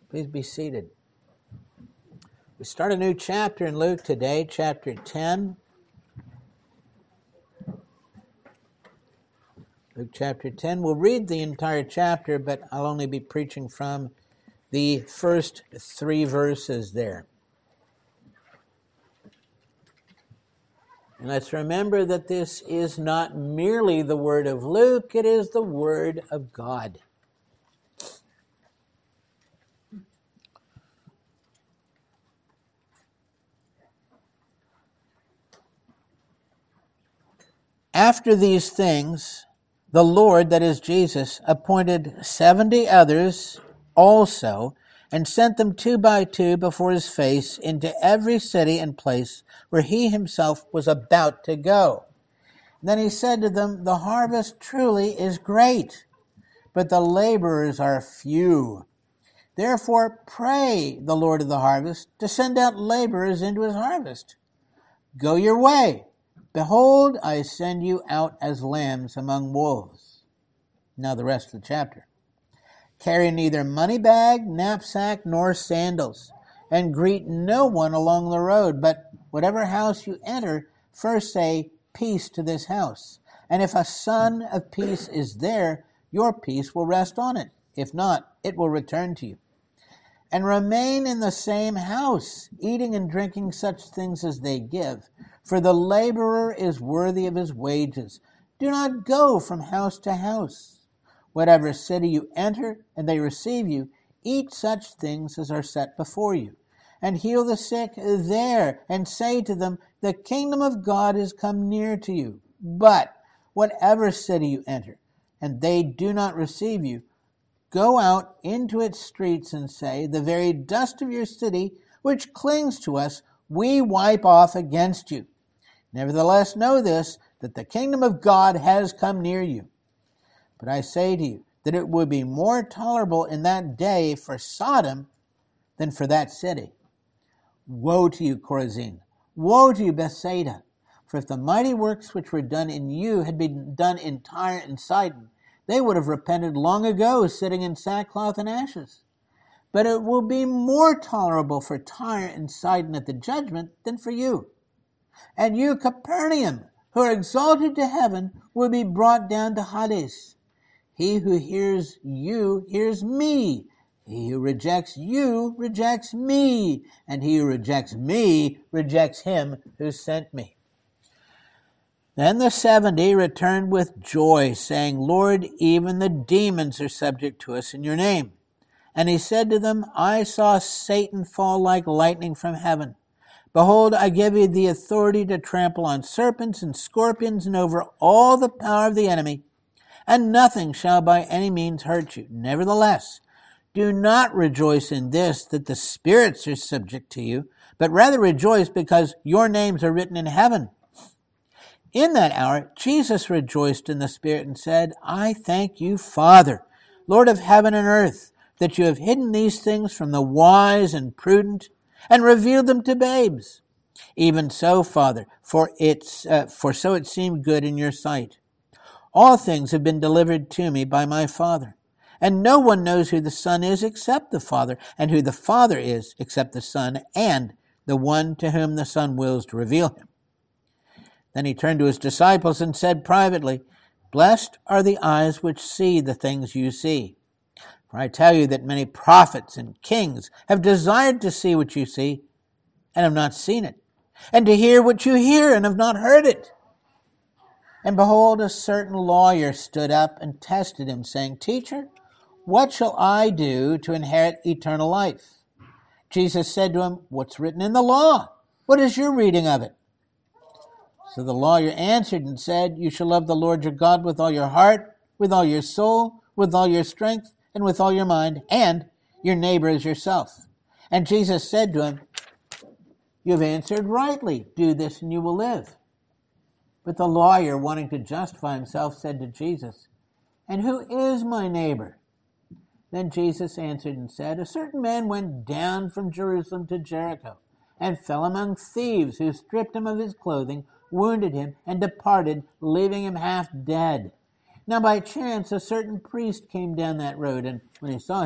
Please be seated. We start a new chapter in Luke today, chapter 10. Luke chapter 10. We'll read the entire chapter, but I'll only be preaching from the first 3 verses there. And let's remember that this is not merely the word of Luke, it is the word of God. After these things, the Lord, that is Jesus, appointed 70 others also, and sent them 2 by 2 before his face into every city and place where he himself was about to go. Then he said to them, "The harvest truly is great, but the laborers are few. Therefore pray the Lord of the harvest to send out laborers into his harvest. Go your way. Behold, I send you out as lambs among wolves." Now the rest of the chapter. "Carry neither money bag, knapsack, nor sandals, and greet no one along the road, but whatever house you enter, first say, 'Peace to this house.' And if a son of peace is there, your peace will rest on it. If not, it will return to you. And remain in the same house, eating and drinking such things as they give, for the laborer is worthy of his wages. Do not go from house to house. Whatever city you enter, and they receive you, eat such things as are set before you, and heal the sick there, and say to them, 'The kingdom of God is come near to you.' But whatever city you enter, and they do not receive you, go out into its streets and say, 'The very dust of your city, which clings to us, we wipe off against you. Nevertheless, know this, that the kingdom of God has come near you. But I say to you that it would be more tolerable in that day for Sodom than for that city. Woe to you, Chorazin! Woe to you, Bethsaida! For if the mighty works which were done in you had been done in Tyre and Sidon, they would have repented long ago, sitting in sackcloth and ashes. But it will be more tolerable for Tyre and Sidon at the judgment than for you. And you, Capernaum, who are exalted to heaven, will be brought down to Hades. He who hears you hears me. He who rejects you rejects me. And he who rejects me rejects him who sent me." Then the 70 returned with joy, saying, "Lord, even the demons are subject to us in your name." And he said to them, "I saw Satan fall like lightning from heaven. Behold, I give you the authority to trample on serpents and scorpions and over all the power of the enemy, and nothing shall by any means hurt you. Nevertheless, do not rejoice in this, that the spirits are subject to you, but rather rejoice because your names are written in heaven." In that hour, Jesus rejoiced in the Spirit and said, "I thank you, Father, Lord of heaven and earth, that you have hidden these things from the wise and prudent and revealed them to babes. Even so, Father, for so it seemed good in your sight. All things have been delivered to me by my Father, and no one knows who the Son is except the Father, and who the Father is except the Son, and the one to whom the Son wills to reveal him." Then he turned to his disciples and said privately, "Blessed are the eyes which see the things you see. For I tell you that many prophets and kings have desired to see what you see, and have not seen it, and to hear what you hear, and have not heard it." And behold, a certain lawyer stood up and tested him, saying, "Teacher, what shall I do to inherit eternal life?" Jesus said to him, "What's written in the law? What is your reading of it?" So the lawyer answered and said, "You shall love the Lord your God with all your heart, with all your soul, with all your strength, and with all your mind, and your neighbor as yourself." And Jesus said to him, "You have answered rightly. Do this and you will live." But the lawyer, wanting to justify himself, said to Jesus, "And who is my neighbor?" Then Jesus answered and said, "A certain man went down from Jerusalem to Jericho, and fell among thieves, who stripped him of his clothing, wounded him, and departed, leaving him half dead. Now by chance a certain priest came down that road, and when he saw him,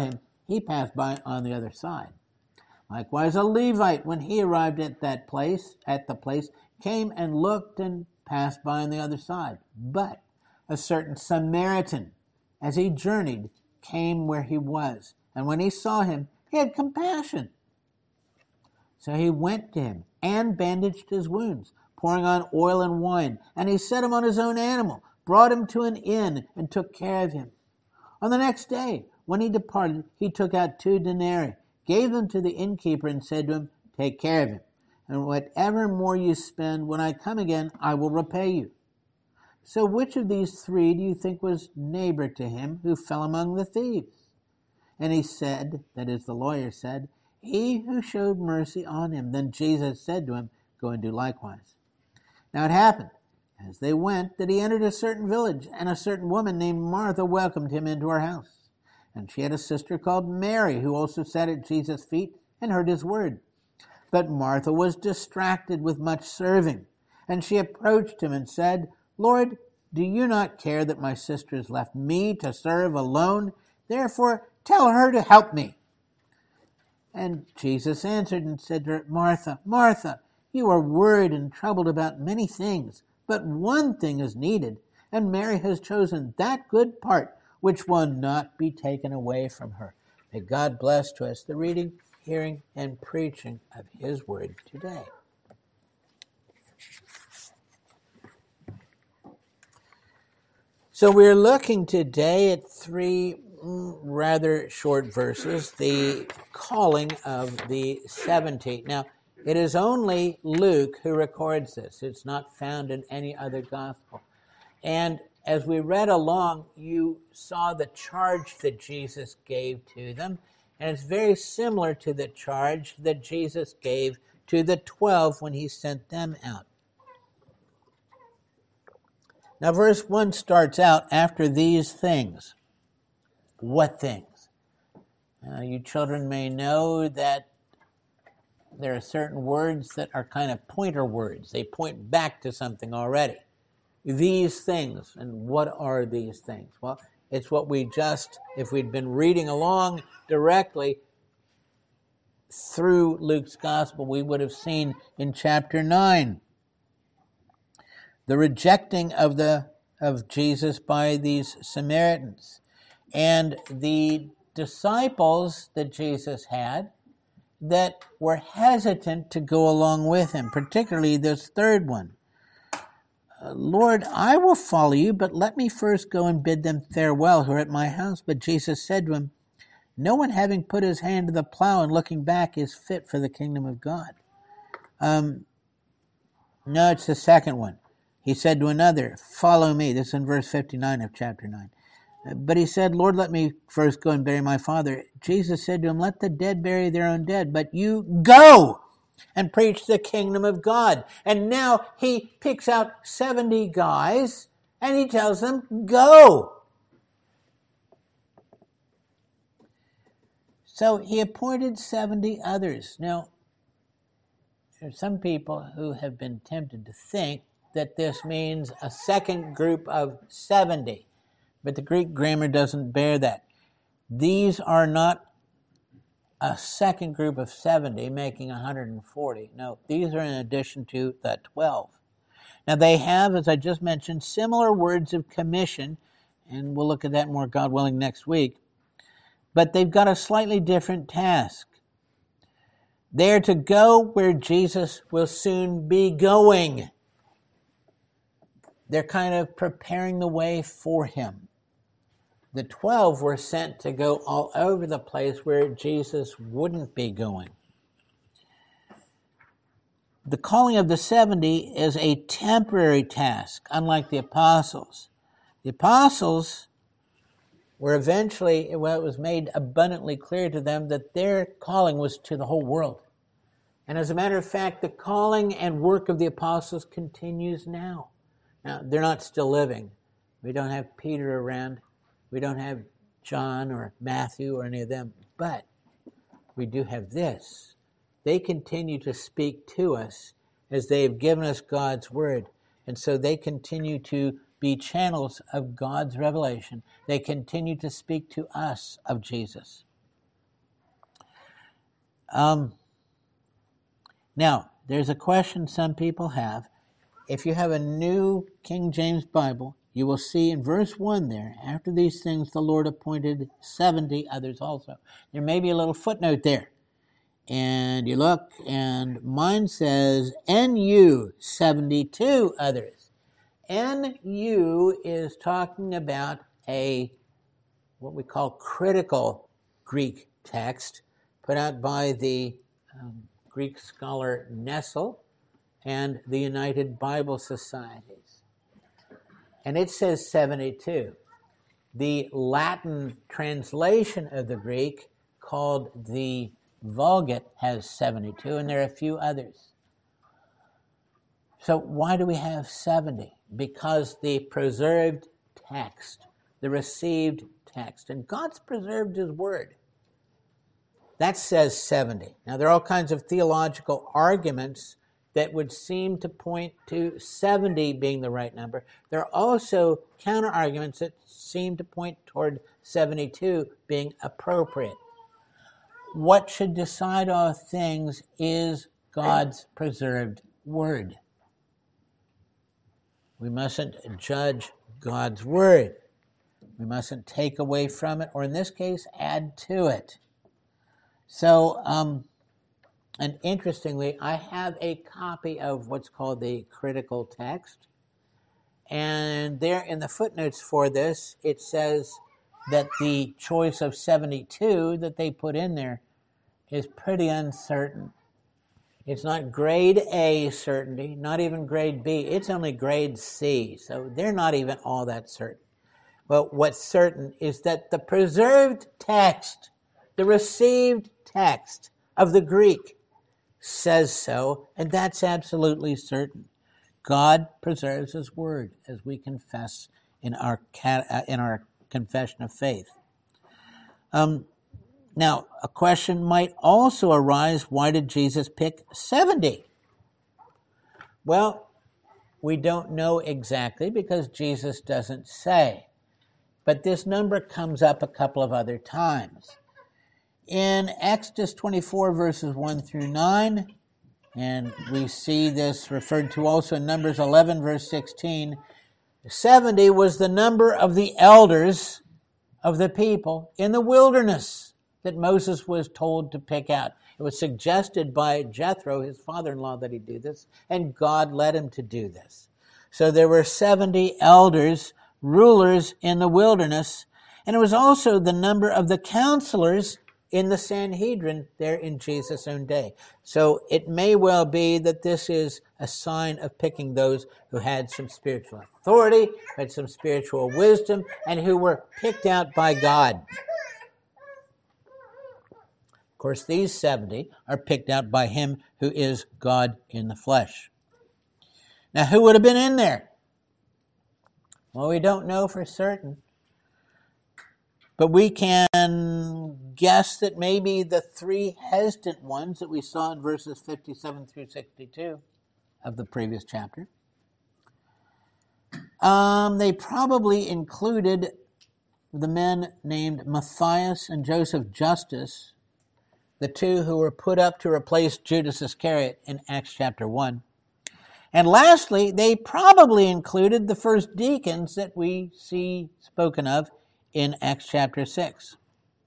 he passed by on the other side. Likewise, a Levite, when he arrived at the place, came and looked and passed by on the other side. But a certain Samaritan, as he journeyed, came where he was. And when he saw him, he had compassion. So he went to him and bandaged his wounds, pouring on oil and wine. And he set him on his own animal, brought him to an inn, and took care of him. On the next day, when he departed, he took out 2 denarii, gave them to the innkeeper, and said to him, "Take care of him, and whatever more you spend, when I come again, I will repay you." So which of these 3 do you think was neighbor to him who fell among the thieves? And he said, that is, the lawyer said, "He who showed mercy on him." Then Jesus said to him, "Go and do likewise." Now it happened, as they went, that he entered a certain village, and a certain woman named Martha welcomed him into her house. And she had a sister called Mary, who also sat at Jesus' feet and heard his word. But Martha was distracted with much serving. And she approached him and said, "Lord, do you not care that my sister has left me to serve alone? Therefore, tell her to help me." And Jesus answered and said to her, "Martha, Martha, you are worried and troubled about many things, but one thing is needed, and Mary has chosen that good part which will not be taken away from her." May God bless to us the reading, hearing, and preaching of his word today. So we're looking today at 3 rather short verses, the calling of the 70. Now, it is only Luke who records this. It's not found in any other gospel. And as we read along, you saw the charge that Jesus gave to them, and it's very similar to the charge that Jesus gave to the 12 when he sent them out. Now, verse 1 starts out, "After these things." What things? You children may know that there are certain words that are kind of pointer words. They point back to something already. These things. And what are these things? Well, it's what we just, if we'd been reading along directly through Luke's gospel, we would have seen in chapter 9. The rejecting of Jesus by these Samaritans. And the disciples that Jesus had that were hesitant to go along with him, particularly this third one. "Lord, I will follow you, but let me first go and bid them farewell who are at my house." But Jesus said to him, "No one having put his hand to the plow and looking back is fit for the kingdom of God." No, it's the second one. He said to another, "Follow me." This is in verse 59 of chapter 9. But he said, "Lord, let me first go and bury my father." Jesus said to him, "Let the dead bury their own dead, but you go and preach the kingdom of God." And now he picks out 70 guys and he tells them, go. So he appointed 70 others. Now, there are some people who have been tempted to think that this means a second group of 70. But the Greek grammar doesn't bear that. These are not a second group of 70 making 140. No, these are in addition to the 12. Now they have, as I just mentioned, similar words of commission, and we'll look at that more, God willing, next week. But they've got a slightly different task. They're to go where Jesus will soon be going. They're kind of preparing the way for him. The 12 were sent to go all over the place where Jesus wouldn't be going. The calling of the 70 is a temporary task, unlike the apostles. The apostles were eventually, it was made abundantly clear to them that their calling was to the whole world. And as a matter of fact, the calling and work of the apostles continues now. Now, they're not still living. We don't have Peter around. We don't have John or Matthew or any of them. But we do have this. They continue to speak to us as they have given us God's word. And so they continue to be channels of God's revelation. They continue to speak to us of Jesus. Now, there's a question some people have. If you have a New King James Bible, you will see in verse 1 there, after these things the Lord appointed 70 others also. There may be a little footnote there. And you look, and mine says, NU, 72 others. NU is talking about what we call critical Greek text, put out by the Greek scholar Nessel and the United Bible Societies. And it says 72. The Latin translation of the Greek, called the Vulgate, has 72, and there are a few others. So why do we have 70? Because the preserved text, the received text, and God's preserved His Word. That says 70. Now, there are all kinds of theological arguments that would seem to point to 70 being the right number. There are also counter-arguments that seem to point toward 72 being appropriate. What should decide all things is God's preserved Word. We mustn't judge God's Word. We mustn't take away from it, or in this case, add to it. So, and interestingly, I have a copy of what's called the critical text. And there in the footnotes for this, it says that the choice of 72 that they put in there is pretty uncertain. It's not grade A certainty, not even grade B. It's only grade C. So they're not even all that certain. But what's certain is that the preserved text, the received text of the Greek, says so, and that's absolutely certain. God preserves His Word, as we confess in our confession of faith. Now, a question might also arise, why did Jesus pick 70? Well, we don't know exactly because Jesus doesn't say. But this number comes up a couple of other times. In Exodus 24, verses 1 through 9, and we see this referred to also in Numbers 11, verse 16, 70 was the number of the elders of the people in the wilderness that Moses was told to pick out. It was suggested by Jethro, his father-in-law, that he do this, and God led him to do this. So there were 70 elders, rulers in the wilderness, and it was also the number of the counselors in the Sanhedrin there in Jesus' own day. So it may well be that this is a sign of picking those who had some spiritual authority, had some spiritual wisdom, and who were picked out by God. Of course, these 70 are picked out by Him who is God in the flesh. Now, who would have been in there? Well, we don't know for certain. But we can guess that maybe the three hesitant ones that we saw in verses 57 through 62 of the previous chapter, they probably included the men named Matthias and Joseph Justus, the two who were put up to replace Judas Iscariot in Acts chapter 1. And lastly, they probably included the first deacons that we see spoken of in Acts chapter 6.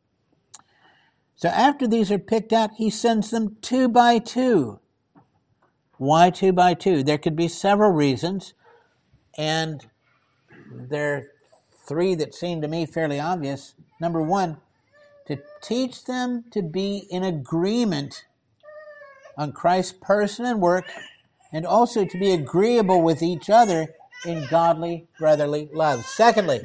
So after these are picked out, He sends them 2 by 2. Why 2 by 2? There could be several reasons, and there are 3 that seem to me fairly obvious. Number 1, to teach them to be in agreement on Christ's person and work, and also to be agreeable with each other in godly brotherly love. Secondly,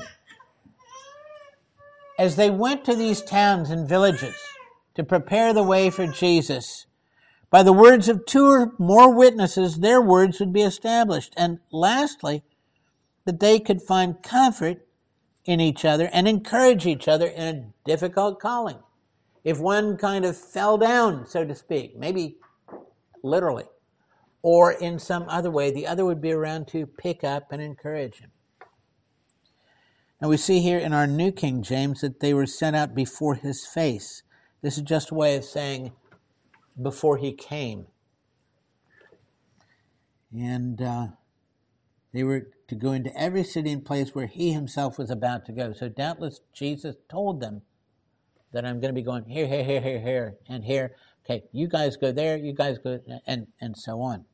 as they went to these towns and villages to prepare the way for Jesus, by the words of 2 or more witnesses, their words would be established. And lastly, that they could find comfort in each other and encourage each other in a difficult calling. If one kind of fell down, so to speak, maybe literally, or in some other way, the other would be around to pick up and encourage him. Now we see here in our New King James that they were sent out before His face. This is just a way of saying before he came. And they were to go into every city and place where he himself was about to go. So doubtless Jesus told them that I'm going to be going here, here, here, here, here, and here. Okay, you guys go there, you guys go, and so on.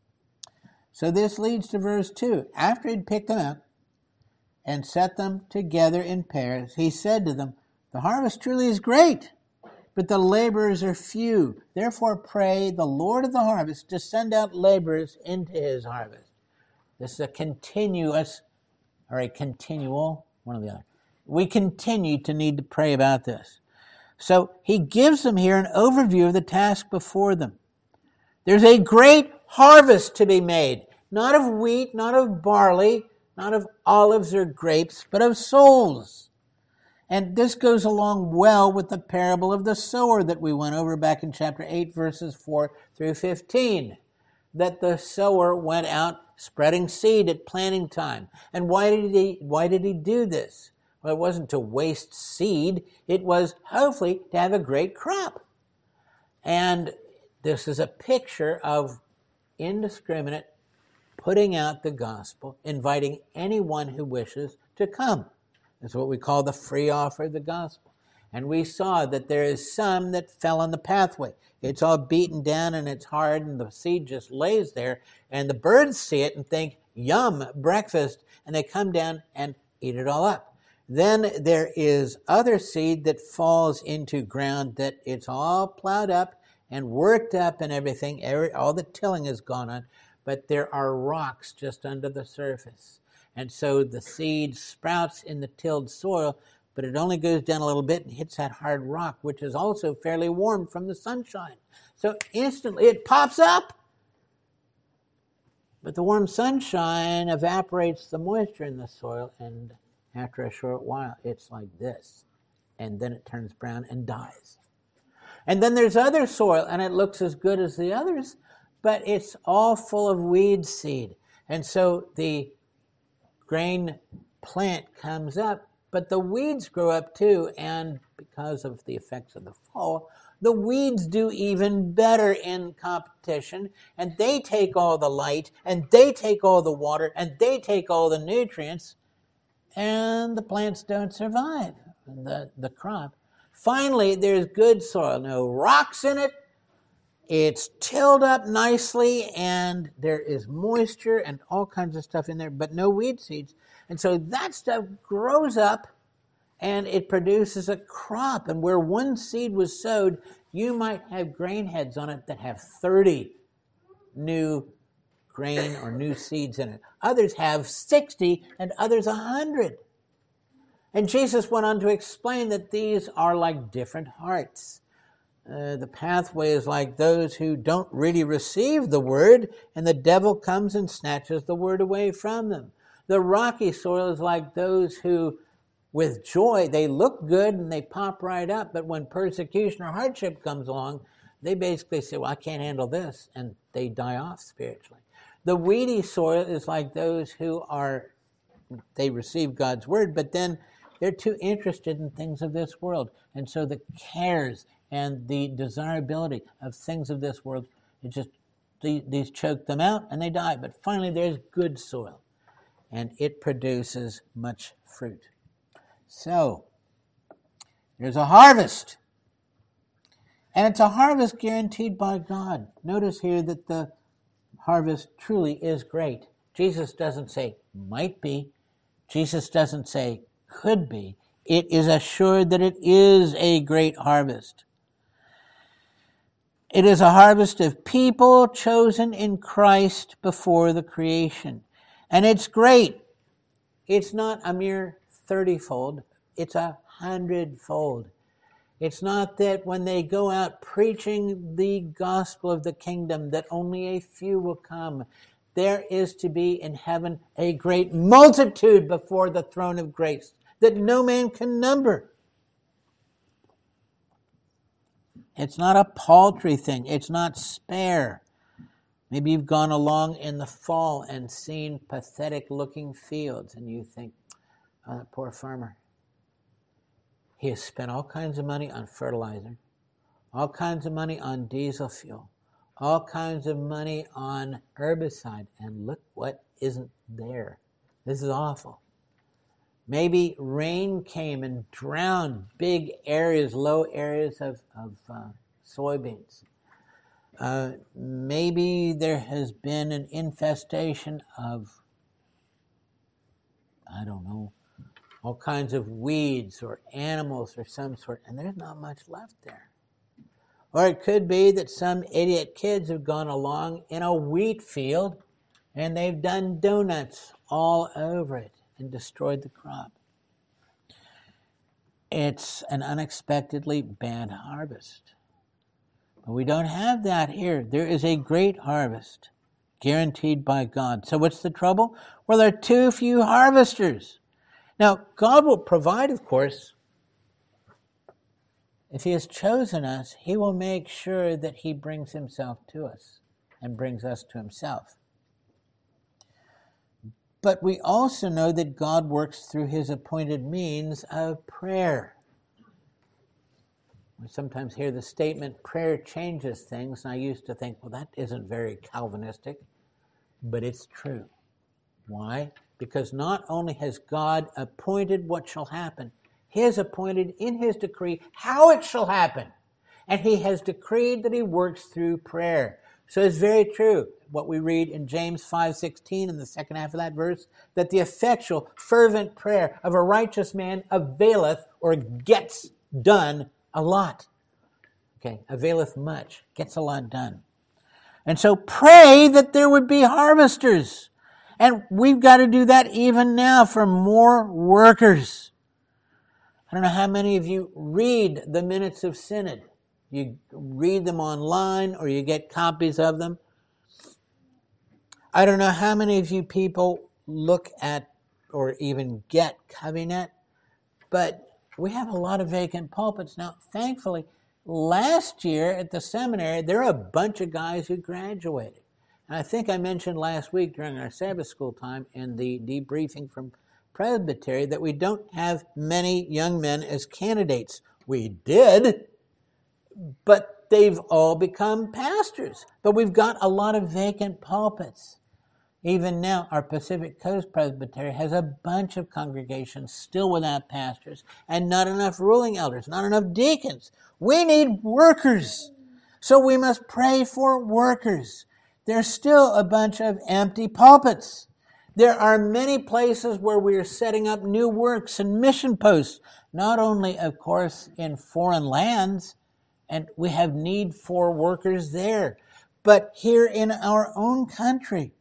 So this leads to verse 2. After he'd picked them up and set them together in pairs, he said to them, the harvest truly is great, but the laborers are few. Therefore pray the Lord of the harvest to send out laborers into his harvest. This is a continuous, or a continual, one or the other. We continue to need to pray about this. So he gives them here an overview of the task before them. There's a great harvest to be made, not of wheat, not of barley, not of olives or grapes, but of souls. And this goes along well with the parable of the sower that we went over back in chapter 8, verses 4 through 15, that the sower went out spreading seed at planting time. And why did he do this? Well, it wasn't to waste seed. It was hopefully to have a great crop. And this is a picture of indiscriminate putting out the gospel, inviting anyone who wishes to come. That's what we call the free offer of the gospel. And we saw that there is some that fell on the pathway. It's all beaten down and it's hard and the seed just lays there. And the birds see it and think, yum, breakfast. And they come down and eat it all up. Then there is other seed that falls into ground that it's all plowed up and worked up and everything. All the tilling has gone on. But there are rocks just under the surface. And so the seed sprouts in the tilled soil, but it only goes down a little bit and hits that hard rock, which is also fairly warm from the sunshine. So instantly it pops up. But the warm sunshine evaporates the moisture in the soil, and after a short while, it's like this. And then it turns brown and dies. And then there's other soil, and it looks as good as the others, but it's all full of weed seed. And so the grain plant comes up, but the weeds grow up too, and because of the effects of the fall, the weeds do even better in competition, and they take all the light, and they take all the water, and they take all the nutrients, and the plants don't survive, the crop. Finally, there's good soil, no rocks in it, it's tilled up nicely, and there is moisture and all kinds of stuff in there, but no weed seeds. And so that stuff grows up, and it produces a crop. And where one seed was sowed, you might have grain heads on it that have 30 new grain or new seeds in it. Others have 60, and others 100. And Jesus went on to explain that these are like different hearts. The pathway is like those who don't really receive the word, and the devil comes and snatches the word away from them. The rocky soil is like those who, with joy, they look good and they pop right up, but when persecution or hardship comes along, they basically say, well, I can't handle this, and they die off spiritually. The weedy soil is like those who they receive God's word, but then they're too interested in things of this world, and so the cares and the desirability of things of this world, these choke them out and they die. But finally there's good soil, and it produces much fruit. So there's a harvest, and it's a harvest guaranteed by God. Notice here that the harvest truly is great. Jesus doesn't say might be. Jesus doesn't say could be. It is assured that it is a great harvest. It is a harvest of people chosen in Christ before the creation. And it's great. It's not a mere 30-fold. It's 100-fold. It's not that when they go out preaching the gospel of the kingdom that only a few will come. There is to be in heaven a great multitude before the throne of grace that no man can number. It's not a paltry thing. It's not spare. Maybe you've gone along in the fall and seen pathetic-looking fields, and you think, oh, that poor farmer. He has spent all kinds of money on fertilizer, all kinds of money on diesel fuel, all kinds of money on herbicide, and look what isn't there. This is awful. Maybe rain came and drowned big areas, low areas of soybeans. Maybe there has been an infestation of, I don't know, all kinds of weeds or animals or some sort, and there's not much left there. Or it could be that some idiot kids have gone along in a wheat field and they've done donuts all over it and destroyed the crop. It's an unexpectedly bad harvest. But we don't have that here. There is a great harvest guaranteed by God. So what's the trouble? Well, there are too few harvesters. Now, God will provide, of course. If he has chosen us, he will make sure that he brings himself to us and brings us to himself. But we also know that God works through his appointed means of prayer. We sometimes hear the statement, prayer changes things, and I used to think, well, that isn't very Calvinistic, but it's true. Why? Because not only has God appointed what shall happen, he has appointed in his decree how it shall happen. And he has decreed that he works through prayer. So it's very true what we read in James 5:16 in the second half of that verse, that the effectual, fervent prayer of a righteous man availeth or gets done a lot. Okay, availeth much, gets a lot done. And so pray that there would be harvesters. And we've got to do that even now for more workers. I don't know how many of you read the minutes of synod. You read them online or you get copies of them. I don't know how many of you people look at or even get Covenant, but we have a lot of vacant pulpits. Now, thankfully, last year at the seminary, there are a bunch of guys who graduated. And I think I mentioned last week during our Sabbath school time in the debriefing from Presbytery that we don't have many young men as candidates. We did, but they've all become pastors. But we've got a lot of vacant pulpits. Even now, our Pacific Coast Presbytery has a bunch of congregations still without pastors and not enough ruling elders, not enough deacons. We need workers. So we must pray for workers. There's still a bunch of empty pulpits. There are many places where we are setting up new works and mission posts, not only, of course, in foreign lands, and we have need for workers there, but here in our own country.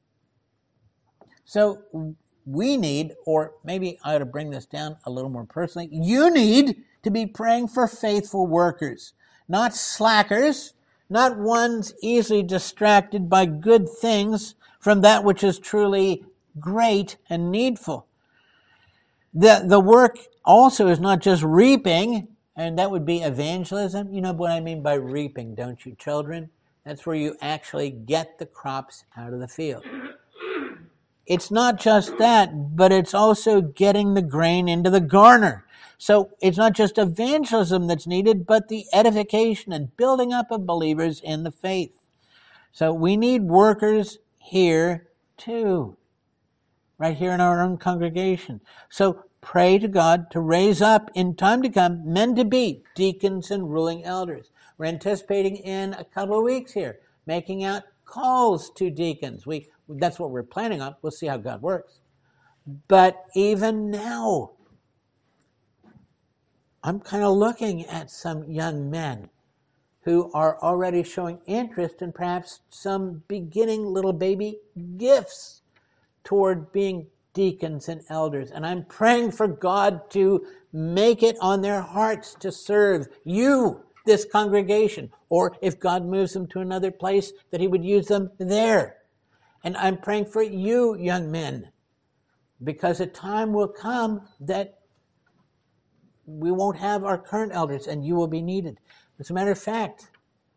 So we need, or maybe I ought to bring this down a little more personally, you need to be praying for faithful workers, not slackers, not ones easily distracted by good things from that which is truly great and needful. The work also is not just reaping, and that would be evangelism. You know what I mean by reaping, don't you, children? That's where you actually get the crops out of the field. It's not just that, but it's also getting the grain into the garner. So it's not just evangelism that's needed, but the edification and building up of believers in the faith. So we need workers here too, right here in our own congregation. So pray to God to raise up in time to come men to be deacons and ruling elders. We're anticipating in a couple of weeks here, making out calls to deacons. That's what we're planning on. We'll see how God works. But even now, I'm kind of looking at some young men who are already showing interest in perhaps some beginning little baby gifts toward being deacons and elders. And I'm praying for God to make it on their hearts to serve you, this congregation, or if God moves them to another place, that he would use them there. And I'm praying for you, young men, because a time will come that we won't have our current elders and you will be needed. As a matter of fact,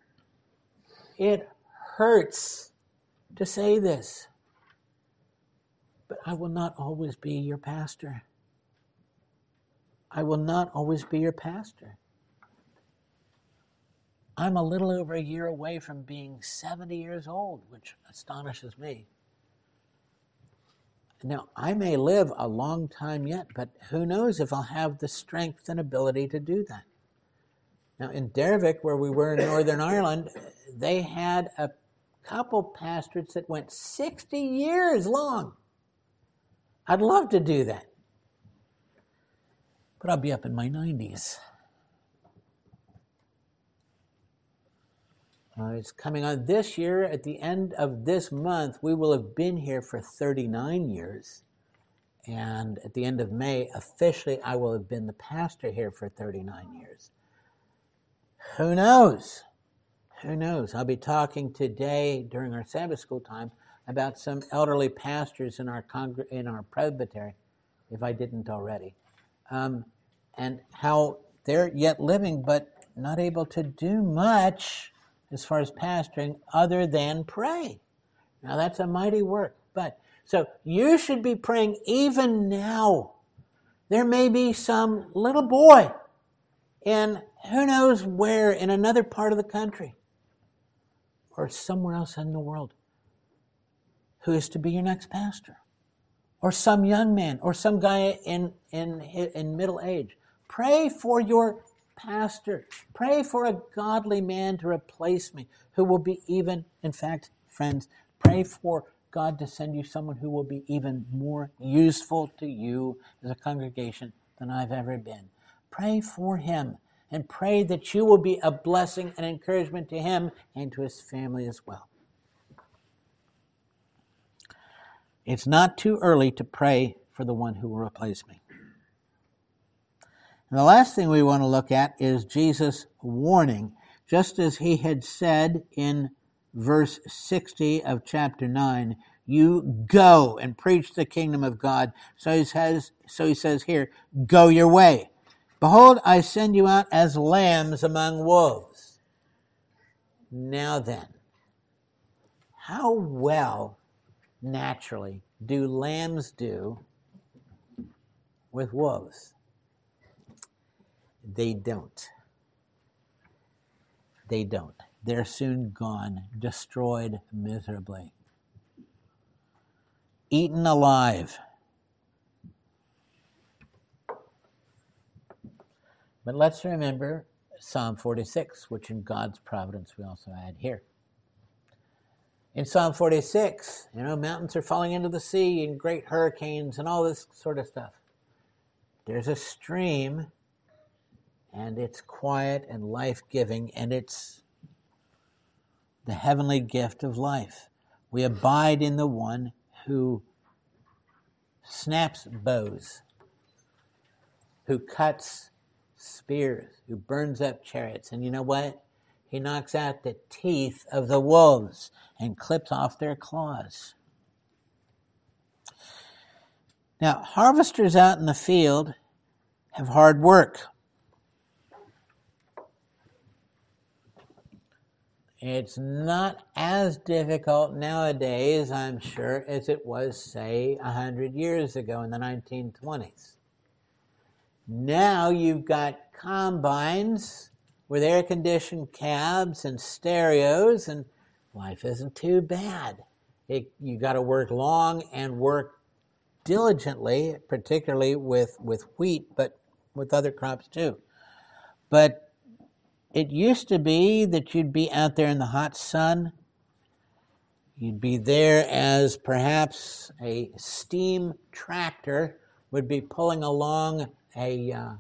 it hurts to say this, but I will not always be your pastor. I will not always be your pastor. I'm a little over a year away from being 70 years old, which astonishes me. Now, I may live a long time yet, but who knows if I'll have the strength and ability to do that. Now, in Dervik, where we were in Northern Ireland, they had a couple pastorates that went 60 years long. I'd love to do that. But I'll be up in my 90s. It's coming on this year. At the end of this month, we will have been here for 39 years. And at the end of May, officially, I will have been the pastor here for 39 years. Who knows? Who knows? I'll be talking today during our Sabbath school time about some elderly pastors in our presbytery, if I didn't already, and how they're yet living but not able to do much as far as pastoring other than pray. Now that's a mighty work. But so you should be praying even now. There may be some little boy in who knows where, in another part of the country or somewhere else in the world, who is to be your next pastor, or some young man, or some guy in middle age. Pray for your pastor. Pray for a godly man to replace me, who will be even, in fact, friends, pray for God to send you someone who will be even more useful to you as a congregation than I've ever been. Pray for him, and pray that you will be a blessing and encouragement to him and to his family as well. It's not too early to pray for the one who will replace me. And the last thing we want to look at is Jesus' warning. Just as he had said in verse 60 of chapter 9, you go and preach the kingdom of God. So he says here, go your way. Behold, I send you out as lambs among wolves. Now then, how well naturally do lambs do with wolves? They don't. They don't. They're soon gone, destroyed miserably, eaten alive. But let's remember Psalm 46, which in God's providence we also add here. In Psalm 46, mountains are falling into the sea and great hurricanes and all this sort of stuff. There's a stream, and it's quiet and life-giving, and it's the heavenly gift of life. We abide in the one who snaps bows, who cuts spears, who burns up chariots. And you know what? He knocks out the teeth of the wolves and clips off their claws. Now, harvesters out in the field have hard work. It's not as difficult nowadays, I'm sure, as it was, say, 100 years ago in the 1920s. Now you've got combines with air-conditioned cabs and stereos, and life isn't too bad. You got to work long and work diligently, particularly with wheat, but with other crops too. But it used to be that you'd be out there in the hot sun. You'd be there as perhaps a steam tractor would be pulling along a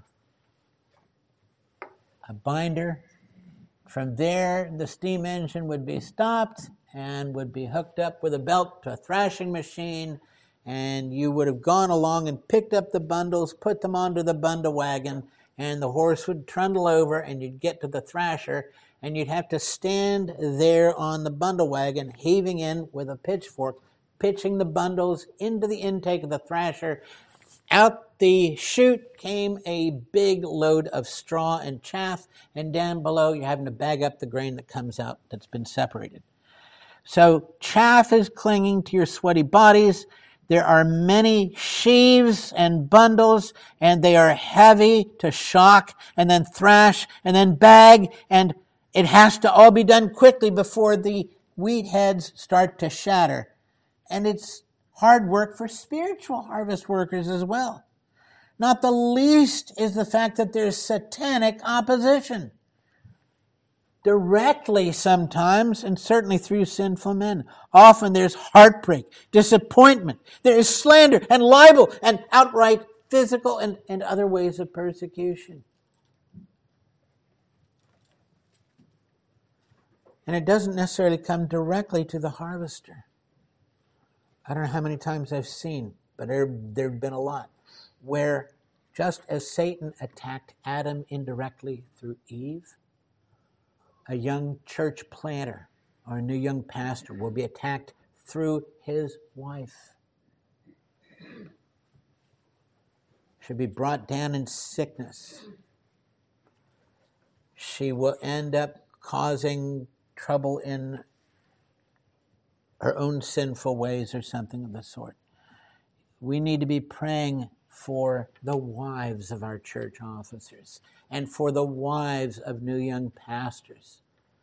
binder. From there, the steam engine would be stopped and would be hooked up with a belt to a thrashing machine, and you would have gone along and picked up the bundles, put them onto the bundle wagon, and the horse would trundle over, and you'd get to the thrasher, and you'd have to stand there on the bundle wagon, heaving in with a pitchfork, pitching the bundles into the intake of the thrasher. Out the chute came a big load of straw and chaff, and down below you're having to bag up the grain that comes out that's been separated. So chaff is clinging to your sweaty bodies. There are many sheaves and bundles, and they are heavy to shock and then thrash and then bag, and It has to all be done quickly before the wheat heads start to shatter. And it's hard work for spiritual harvest workers as well. Not the least is the fact that there's satanic opposition. Directly sometimes, and certainly through sinful men. Often there's heartbreak, disappointment. There is slander and libel and outright physical and other ways of persecution. And it doesn't necessarily come directly to the harvester. I don't know how many times I've seen, but there have been a lot, where just as Satan attacked Adam indirectly through Eve, a young church planter or a new young pastor will be attacked through his wife. She'll be brought down in sickness. She will end up causing trouble in her own sinful ways or something of the sort. We need to be praying for the wives of our church officers and for the wives of new young pastors.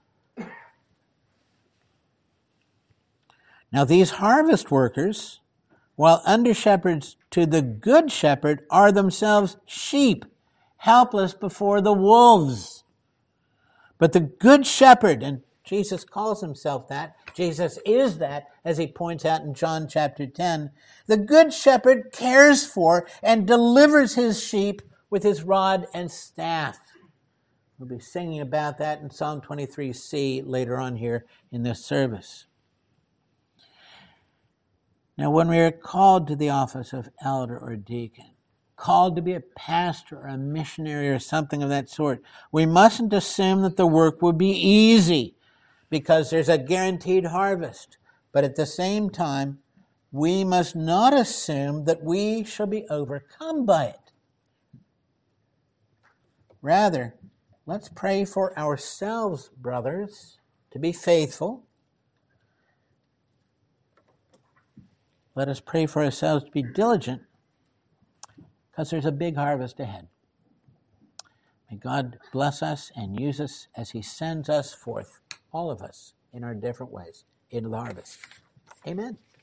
Now, these harvest workers, while under-shepherds to the good shepherd, are themselves sheep, helpless before the wolves. But the good shepherd, and Jesus calls himself that, Jesus is that, as he points out in John chapter 10, the good shepherd cares for and delivers his sheep with his rod and staff. We'll be singing about that in Psalm 23c later on here in this service. Now, when we are called to the office of elder or deacon, called to be a pastor or a missionary or something of that sort, we mustn't assume that the work will be easy because there's a guaranteed harvest. But at the same time, we must not assume that we shall be overcome by it. Rather, let's pray for ourselves, brothers, to be faithful. Let us pray for ourselves to be diligent, because there's a big harvest ahead. May God bless us and use us as he sends us forth, all of us, in our different ways, into the harvest. Amen.